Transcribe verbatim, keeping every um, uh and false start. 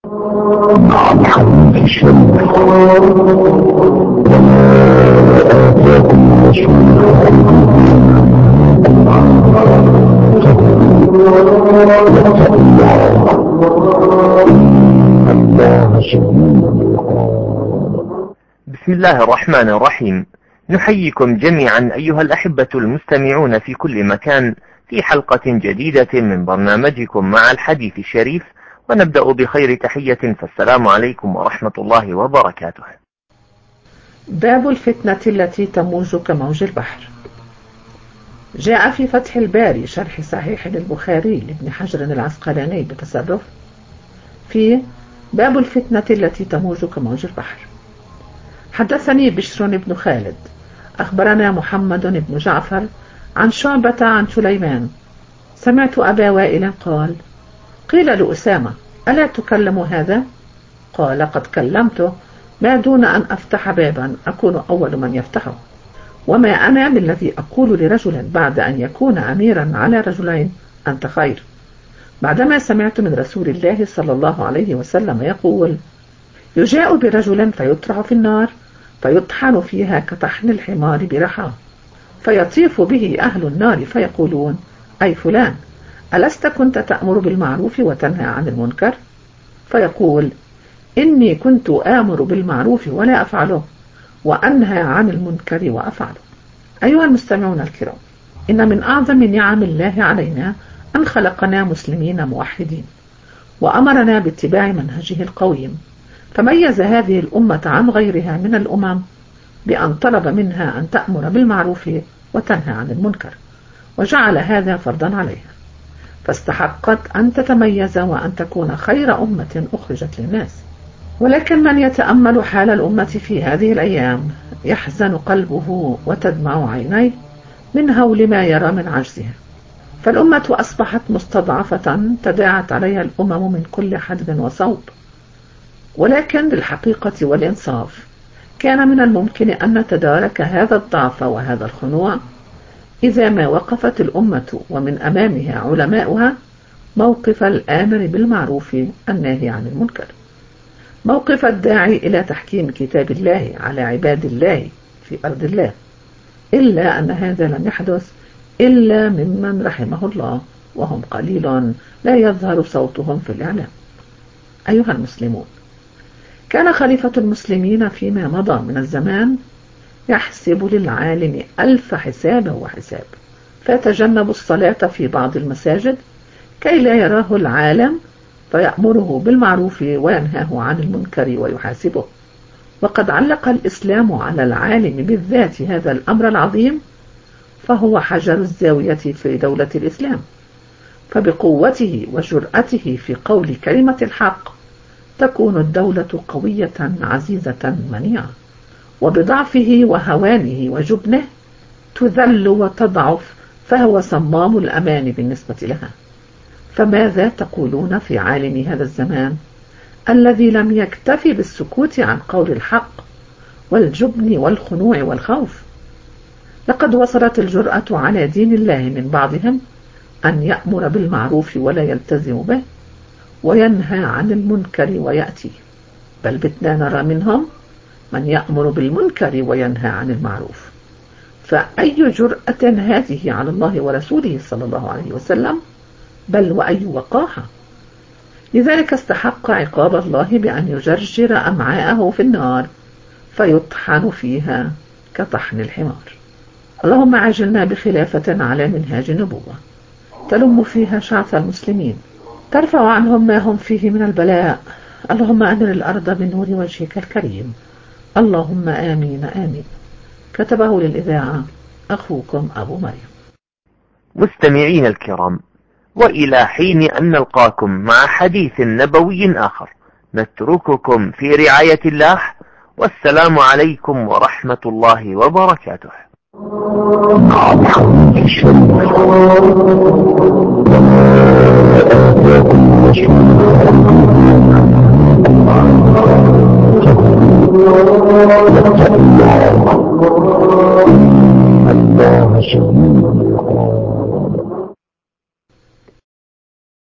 مع الحديث الشريف وما آتاكم الرسول فخذوه واتقوا الله إن الله شديد العقاب. بسم الله الرحمن الرحيم. نحييكم جميعا أيها الأحبة المستمعون في كل مكان في حلقة جديدة من برنامجكم مع الحديث الشريف، ونبدأ بخير تحية، فالسلام عليكم ورحمة الله وبركاته. باب الفتنة التي تموج كموج البحر. جاء في فتح الباري شرح صحيح البخاري لابن حجر العسقلاني بتصرف في باب الفتنة التي تموج كموج البحر. حدثني بشر بن خالد أخبرنا محمد بن جعفر عن شعبة عن سليمان سمعت أبا وائل قال: قيل لأسامة: ألا تكلم هذا؟ قال: قد كلمته، ما دون أن أفتح بابا أكون أول من يفتحه، وما أنا بالذي أقول لرجل بعد أن يكون أميرا على رجلين أنت خير، بعدما سمعت من رسول الله صلى الله عليه وسلم يقول: يجاء برجل فيطرح في النار فيطحن فيها كطحن الحمار برحاه، فيطيف به أهل النار فيقولون: أي فلان، ألست كنت تأمر بالمعروف وتنهى عن المنكر؟ فيقول: إني كنت آمر بالمعروف ولا أفعله، وأنهى عن المنكر وأفعله. أيها المستمعون الكرام، إن من أعظم نعم الله علينا أن خلقنا مسلمين موحدين، وأمرنا باتباع منهجه القويم، فميز هذه الأمة عن غيرها من الأمم بأن طلب منها أن تأمر بالمعروف وتنهى عن المنكر، وجعل هذا فرضا عليها، فاستحقت أن تتميز وأن تكون خير أمة أخرجت للناس. ولكن من يتأمل حال الأمة في هذه الأيام يحزن قلبه وتدمع عينيه من هول ما يرى من عجزها، فالأمة أصبحت مستضعفة تداعت عليها الأمم من كل حدب وصوب. ولكن للحقيقة والإنصاف كان من الممكن أن نتدارك هذا الضعف وهذا الخنوع إذا ما وقفت الأمة ومن أمامها علماؤها موقف الآمر بالمعروف الناهي عن المنكر، موقف الداعي إلى تحكيم كتاب الله على عباد الله في أرض الله، إلا أن هذا لم يحدث إلا ممن رحمه الله، وهم قليل لا يظهر صوتهم في الإعلام. أيها المسلمون، كان خليفة المسلمين فيما مضى من الزمان يحسب للعالم ألف حساب وحساب، فيتجنب الصلاة في بعض المساجد كي لا يراه العالم فيأمره بالمعروف وينهاه عن المنكر ويحاسبه. وقد علق الإسلام على العالم بالذات هذا الأمر العظيم، فهو حجر الزاوية في دولة الإسلام، فبقوته وجرأته في قول كلمة الحق تكون الدولة قوية عزيزة منيعة، وبضعفه وهوانه وجبنه تذل وتضعف، فهو صمام الأمان بالنسبة لها. فماذا تقولون في عالم هذا الزمان الذي لم يكتفي بالسكوت عن قول الحق والجبن والخنوع والخوف؟ لقد وصلت الجرأة على دين الله من بعضهم أن يأمر بالمعروف ولا يلتزم به، وينهى عن المنكر ويأتي، بل بتنا نرى منهم من يأمر بالمنكر وينهى عن المعروف. فأي جرأة هذه على الله ورسوله صلى الله عليه وسلم، بل وأي وقاحة. لذلك استحق عقاب الله بأن يجرجر أمعاءه في النار فيطحن فيها كطحن الحمار. اللهم عاجلنا بخلافة على منهاج النبوة تلم فيها شعث المسلمين، ترفع عنهم ما هم فيه من البلاء. اللهم أنر الأرض بنور وجهك الكريم. اللهم آمين آمين. كتبه للإذاعة أخوكم أبو مريم. مستمعين الكرام، وإلى حين أن نلقاكم مع حديث نبوي آخر، نترككم في رعاية الله، والسلام عليكم ورحمة الله وبركاته. مع الحديث الشريف وما آتاكم الرسول فخذوه واتقوا الله إن الله شديد